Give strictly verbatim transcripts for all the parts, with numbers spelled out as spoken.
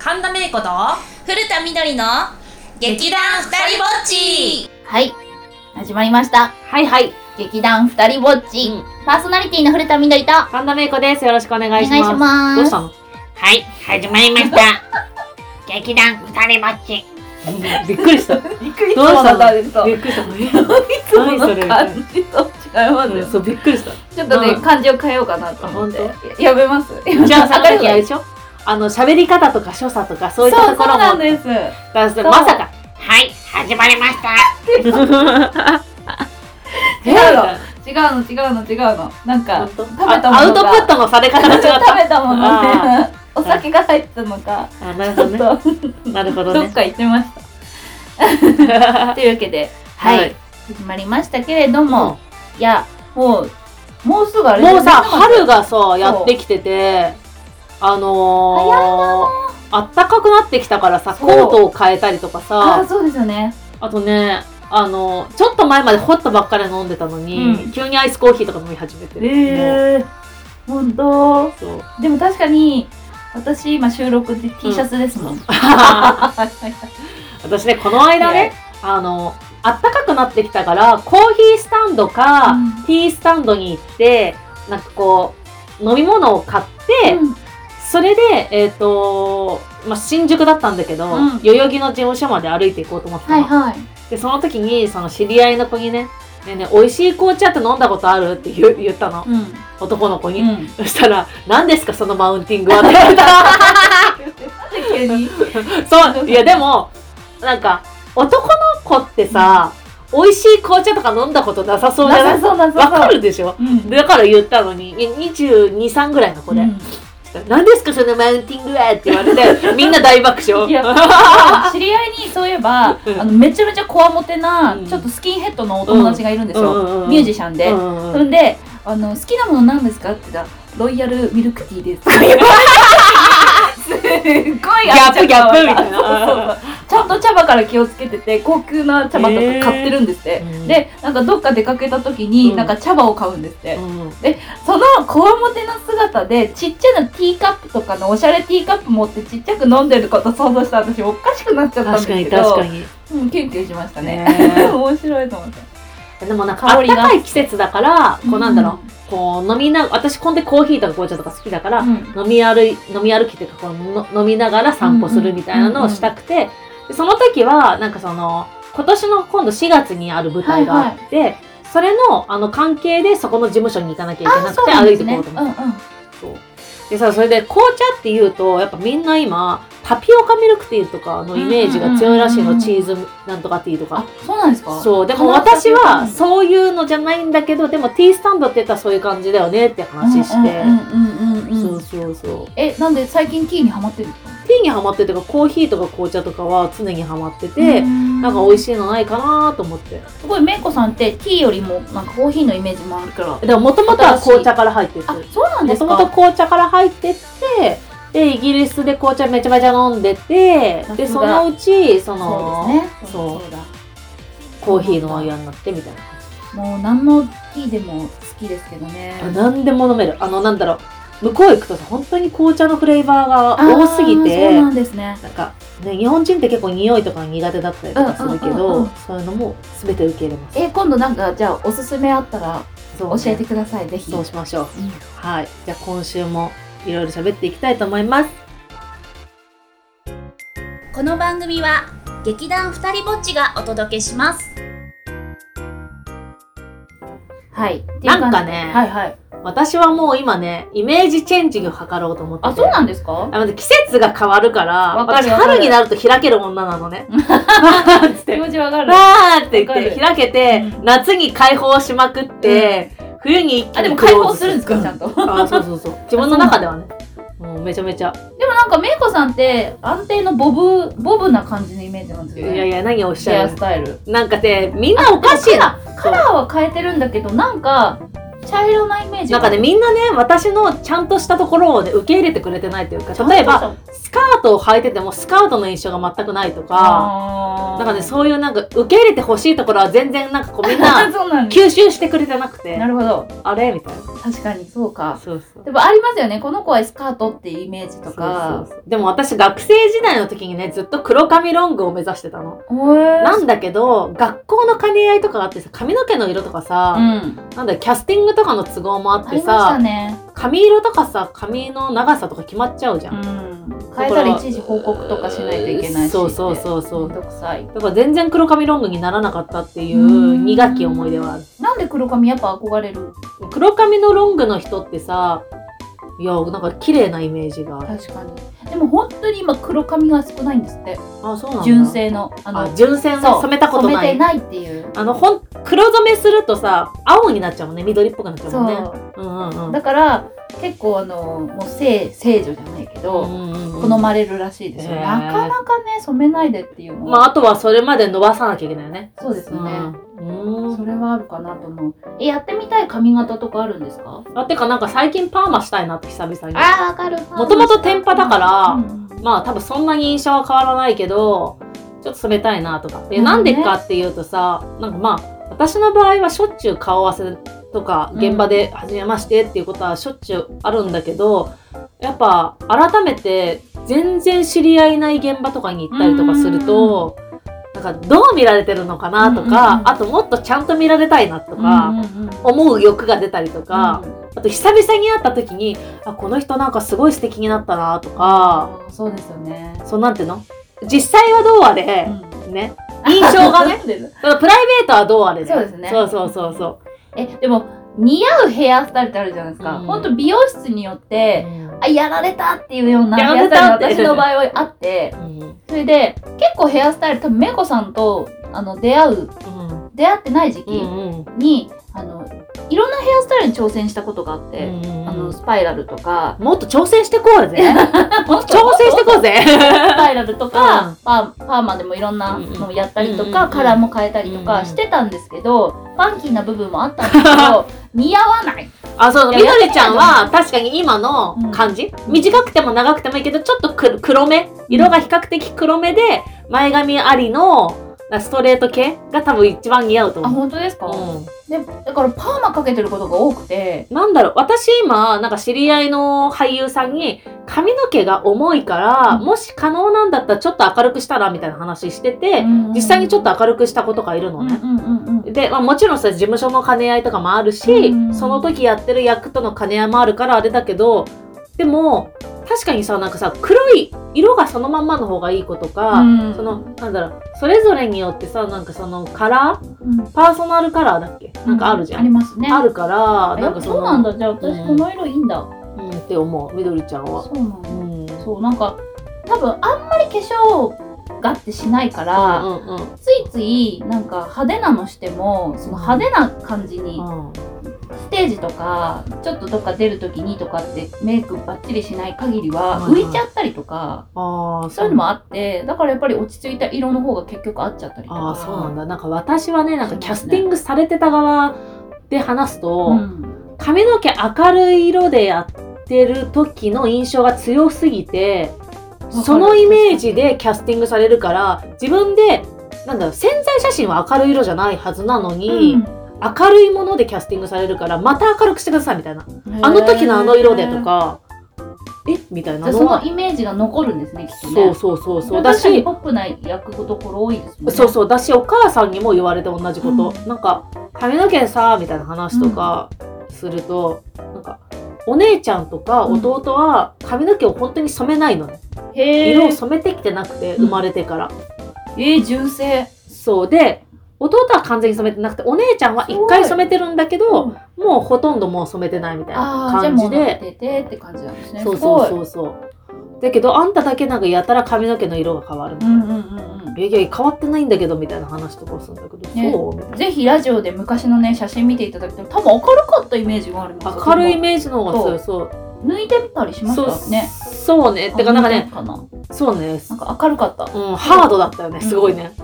神田芽衣子と古田みどりの劇団ふたりぼっち。 はい始まりました。 はいはい劇団ふたりぼっち、うん、パーソナリティの古田みどりと神田芽衣子です。よろしくお願いします。 お願いします。 どうしたの？ はい始まりました劇団ふたりぼっち。 びっくりした。 びっくりしたびっくりした。 いつもの感じと違いますよ。 そうびっくりした。 ちょっとね感じを変えようかなと思って。やめます。 じゃあさっきあれでしょ？あの喋り方とか所作とかそういったところも。 そうなんです。 まさか。 はい始まりました。 違うの違うの違うの違うのなんか食べたものがアウトプットのされ方が違った。 食べたものねお酒が入ったのか。 あなるほどね。なるほどね。 どっか行ってました。というわけではい、はい、始まりましたけれども、うん、いやもうもうすぐあれもうさ春がさやってきててあのー、 早いなあったかくなってきたからさコートを変えたりとかさあそうですよね。 あとねあのちょっと前までホットばっかり飲んでたのに、うん、急にアイスコーヒーとか飲み始めてる。 えー、ほんとそうでも確かに私今収録で T シャツですもん、うん、 私ねこの間ねあのあったかくなってきたからコーヒースタンドか、うん、ティースタンドに行ってなんかこう飲み物を買って、うん、それでえっ、ー、とまあ、新宿だったんだけど、うん、代々木の事務所まで歩いていこうと思ってたの、はいはい、でその時にその知り合いの子にね「ねえねえ美味しい紅茶って飲んだことある？」って言, 言ったの、うん、男の子に、うん、そしたら「何ですかそのマウンティングは」って言われた急にそういやでもなんか男の子ってさ、うん、美味しい紅茶とか飲んだことなさそうじゃない？わかるでしょ、うん、だから言ったのににじゅうに、さんぐらいの子で、うん何ですかそのマウンティングはって言われてみんな大爆笑。いや知り合いにそういえばあのめちゃめちゃこわもてな、うん、ちょっとスキンヘッドのお友達がいるんですよ、うん、ミュージシャンで、うん、それであの好きなもの何ですかって言ったらロイヤルミルクティーですとか言われてすっごいギャップギャップみたいなそうそうちゃんと茶葉から気をつけてて高級な茶葉とか買ってるんですって、えー、でなんかどっか出かけた時に、うん、なんか茶葉を買うんですって、うん、でそのこわもての姿でちっちゃなティーカップとかのおしゃれティーカップ持ってちっちゃく飲んでること想像したら私おかしくなっちゃったんですけど確かに確かに、 うん、キュンキュンしましたね、えー、面白いと思って。 でもなんかあったかい季節だからこうなんだろう、うん、こう飲みな私こんでコーヒーとか紅茶とか好きだから、うん、飲み歩い飲み歩きというかこうの飲みながら散歩するみたいなのをしたくて、うんうんでその時はなんかその今年の今度しがつにある舞台があって、はいはい、それのあの関係でそこの事務所に行かなきゃいけなくて歩いてこうと思って、うんうん、そうでさそれで紅茶っていうとやっぱみんな今タピオカミルクティーとかのイメージが強いらしいの、チーズなんとかティーとか。 あ、そうなんですか？ そうでも私はそういうのじゃないんだけどでもティースタンドって言ったらそういう感じだよねって話してそうそうそうえなんで最近ティーにハマってるんですか？ ティーにハマっててかコーヒーとか紅茶とかは常にハマっててんなんか美味しいのないかなと思ってすごいめいこさんってティーよりもなんかコーヒーのイメージもあるからでももともとは紅茶から入っててあそうなんですか？ もともと紅茶から入ってってでイギリスで紅茶めちゃめちゃ飲んでてでそのうちそのそうですねそうそうだコーヒーの嫌になってみたいな感じもう何のティーでも好きですけどねあ何でも飲めるあのなんだろう向こう行くとさ本当に紅茶のフレーバーが多すぎてそうなんですねなんかね日本人って結構匂いとか苦手だったりとかするけど、うんうんうんうん、そういうのも全て受け入れますえ今度なんかじゃあおすすめあったら教えてください、ね、ぜひそうしましょう、うん、はいじゃあ今週もいろいろ喋っていきたいと思います。 この番組は劇団ふたりぼっちがお届けします。はいなんかね、 はいはい、 私はもう今ねイメージチェンジを図ろうと思ってて。 あそうなんですか？ あ季節が変わるから私春になると開ける女なのね気持ちわかるわーって言って開けて、うん、夏に開放しまくって、うん冬に一気にあでも開放するんですかちゃんとあそうそうそう自分の中ではねもうめちゃめちゃでもなんかめいこさんって安定のボブボブな感じのイメージなんですよね。 いやいや何をおっしゃるヘアスタイルなんかでみんなおかしいなカラーは変えてるんだけどなんか茶色なイメージなんかね、みんなね、私のちゃんとしたところをね、受け入れてくれてないというか、例えば、スカートを履いてても、スカートの印象が全くないとか、なんかね、そういうなんか、受け入れてほしいところは全然なんかこうみんな、吸収してくれてなくて。 なるほど。 あれみたいな。 確かに、そうか。 そうそう。 でもありますよね、この子はスカートっていうイメージとか。 そうそうそう。でも私、学生時代の時にね、ずっと黒髪ロングを目指してたの。なんだけど、学校の兼ね合いとかがあってさ、髪の毛の色とかさ、うん、なんだキャスティングとかの都合もあってさ、ね、髪色とかさ、髪の長さとか決まっちゃうじゃん。うん、 変えたらいちいち報告とかしないといけないし。 そうそうそうそう。 めんどくさい。 だから全然黒髪ロングにならなかったっていう苦き思い出はある。 なんで黒髪やっぱ憧れる？ 黒髪のロングの人ってさ、いや、なんか綺麗なイメージが。 確かに。でも本当に今黒髪が少ないんですって。 あ、そうなんだ。 純正の。 あの、純正の染めたことない。 染めてないっていう。 あの、ほん、黒染めするとさ、青になっちゃうもんね。緑っぽくなっちゃうもんね。 そう。うんうんうん。だから、結構あの、もう聖、聖女じゃないけど、うんうんうん、好まれるらしいですよ。なかなかね、染めないでっていうのは。 まあ、あとはそれまで伸ばさなきゃいけないよね。 そうですね。うん。それはあるかなと思う。え、やってみたい髪型とかあるんですか？ あ、てかなんか最近パーマしたいなって久々に。 あー、わかる。 もともと天パだから、うんうん、まあ多分そんなに印象は変わらないけど、ちょっと染めたいなとか。え、なんでかっていうとさ、なんかまあ、私の場合はしょっちゅう顔合わせとか、現場で初めましてっていうことはしょっちゅうあるんだけど、やっぱ改めて全然知り合いない現場とかに行ったりとかすると、なんかどう見られてるのかなとか、あともっとちゃんと見られたいなとか、思う欲が出たりとか、あと久々に会った時に、あ、この人なんかすごい素敵になったなとか、 そうですよね。 そうなんていうの？実際はどうあれ、うん、ね。印象がね。プライベートはどうあれで。 そうですね。 そうそうそうそう。 え、でも、似合うヘアスタイルってあるじゃないですか。うん、ほんと美容室によって、うん、あ、やられたっていうようなヘアスタイルが私の場合はあって、うん、それで、結構ヘアスタイル、多分めこさんとあの出会う、うん、出会ってない時期に、うんうん、あの、いろんなヘアスタイルに挑戦したことがあって、うんうん、あのスパイラルとかもっと挑戦してこうぜもっと挑戦してこうぜスパイラルとか、うん、パ, パーマでもいろんなのをやったりとか、うんうん、カラーも変えたりとかしてたんですけど、ファンキーな部分もあったんですけど似合わない。 あ、そう、みどりちゃんは確かに今の感じ、うん、短くても長くてもいいけどちょっとく黒め、色が比較的黒めで前髪ありのストレート系が多分一番似合うと思う。 あ、本当ですか？うん。で、だからパーマかけてることが多くて。 なんだろう、私今、なんか知り合いの俳優さんに、髪の毛が重いから、うん、もし可能なんだったらちょっと明るくしたらみたいな話してて、うんうん、実際にちょっと明るくした子とかいるのね。うんうんうん、で、まあもちろんさ、事務所の兼ね合いとかもあるし、うんうん、その時やってる役との兼ね合いもあるからあれだけど、でも、確かにさ、なんかさ、黒い色がそのまんまの方がいい子とか、うん、その、なんだろう、それぞれによってさ、なんかそのカラー、うん、パーソナルカラーだっけ、なんかあるじゃん。 ありますね。 あるから、 なんかそのそうなんだ。じゃあ私この色いいんだ。 うん、って思う、みどりちゃんは。 そうなんだ。うん、そう、なんか、多分あんまり化粧がってしないから、うんうんうん、ついつい、なんか派手なのしても、その派手な感じに、うんステージとかちょっとどっか出るときにとかってメイクバッチリしない限りは浮いちゃったりとか、うんうん、そういうのもあってだからやっぱり落ち着いた色の方が結局合っちゃったりとか。 ああ、そうなんだ。なんか私はね、なんかキャスティングされてた側で話すと、うん、髪の毛明るい色でやってる時の印象が強すぎてそのイメージでキャスティングされるから自分でなんだろう、潜在写真は明るい色じゃないはずなのに、うん明るいものでキャスティングされるからまた明るくしてくださいみたいな、あの時のあの色でとかえみたいなのはそのイメージが残るんですね、きっとね。 そうそうそうそうだしポップな役どころ多いですもんね。 そうそうだしお母さんにも言われて同じこと、うん、なんか髪の毛さみたいな話とかすると、うん、なんかお姉ちゃんとか弟は髪の毛を本当に染めないのね、うん、色を染めてきてなくて生まれてから、 うん、えー、純正。 そうで弟は完全に染めてなくてお姉ちゃんは一回染めてるんだけど、うん、もうほとんどもう染めてないみたいな感じで。 あ、じゃあもうててって感じなんですね。 そうそうそうそうだけどあんただけなんかやたら髪の毛の色が変わるみたいな、うんうんうん、いやいや変わってないんだけどみたいな話とかするんだけど、ね、そうみたいな。 ぜひラジオで昔のね写真見ていただくと多分明るかったイメージがあります。 明るいイメージの方が強い。そう抜いてみたりしましたね。 そうね。てかなんかね、そうね。 なんか明るかった。 うん、ハードだったよね。すごいね。 綺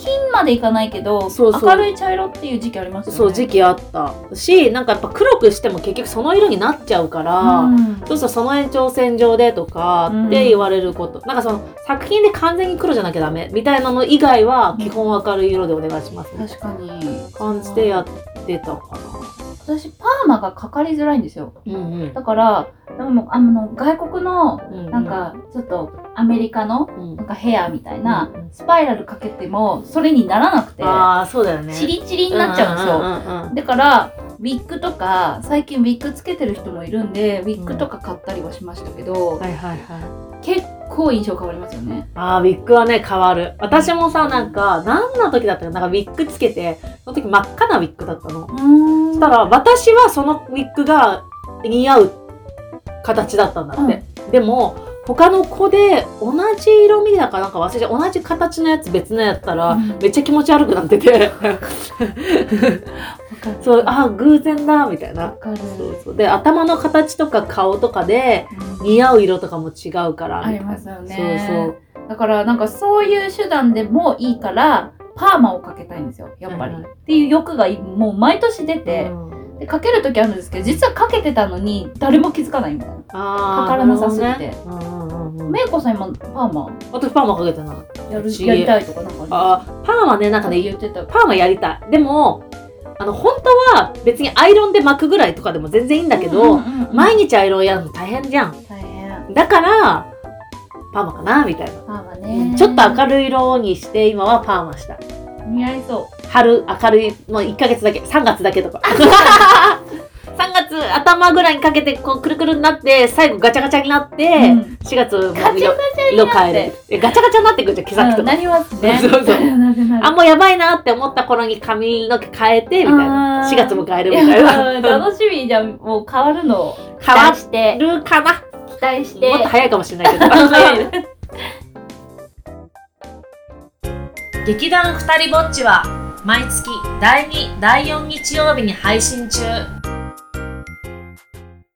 金までいかないけど、 そうそう明るい茶色っていう時期ありますよね。 そう時期あったし、なんかやっぱ黒くしても結局その色になっちゃうから、うん、そうするとその延長線上でとかって言われること、うん、なんかその作品で完全に黒じゃなきゃダメみたいなの以外は基本明るい色でお願いします、ね、 確かに感じでやってたかな。 私パーマがかかりづらいんですよ、うんうん、だからでもあの外国のなんかちょっとアメリカのなんかヘアみたいなスパイラルかけてもそれにならなくて、 あ、そうだよね、 チリチリになっちゃうんですよ、うんうんうんうん、だからウィッグとか最近ウィッグつけてる人もいるんでウィッグとか買ったりはしましたけど、うん、はいはいはい、結構印象変わりますよね。 あー、ウィッグはね変わる。私もさ、なんか何の時だったかなんかウィッグつけて、その時真っ赤なウィッグだったの。そしたら私はそのウィッグが似合う形だったんだって、うん、でも他の子で同じ色味だかなんか忘れちゃう、同じ形のやつ別のやったら、うん、めっちゃ気持ち悪くなっててそう、あ、偶然だみたいな。そうそうで、頭の形とか顔とかで似合う色とかも違うから、 うん、ありますよね。そうそう、だからなんかそういう手段でもいいからパーマをかけたいんですよやっぱり、うん、っていう欲がもう毎年出て、うん、でかける時あるんですけど実はかけてたのに誰も気づかないみたいな、かからなさすぎて、ね、うんうんうん、めいこさん今パーマ、 私パーマかけてない、 やるやりたいとかなんかあります？ あ、パーマね、なんかね言ってた、パーマやりたい。でもあの本当は別にアイロンで巻くぐらいとかでも全然いいんだけど、うんうんうん、毎日アイロンやるの大変じゃん。大変だからパーマかなみたいな。パーマね、ちょっと明るい色にして今はパーマした。 似合いそう。春明るいもういっかげつだけ、さんがつだけとかさんがつ頭ぐらいにかけてこうくるくるになって最後ガチャガチャになって、うん、しがつもガチャガチャになってえガチャガチャになってくるじゃん、毛先とか、うん、 なりますね。 そうそうあ、もうやばいなって思った頃に髪の毛変えてみたいな、しがつ迎えるみたいな楽しみ。じゃあもう変わるのを期待して、 変わるかな、 期待して、 もっと早いかもしれないけど劇団ふたりぼっちは毎月だいに、だいよん日曜日に配信中。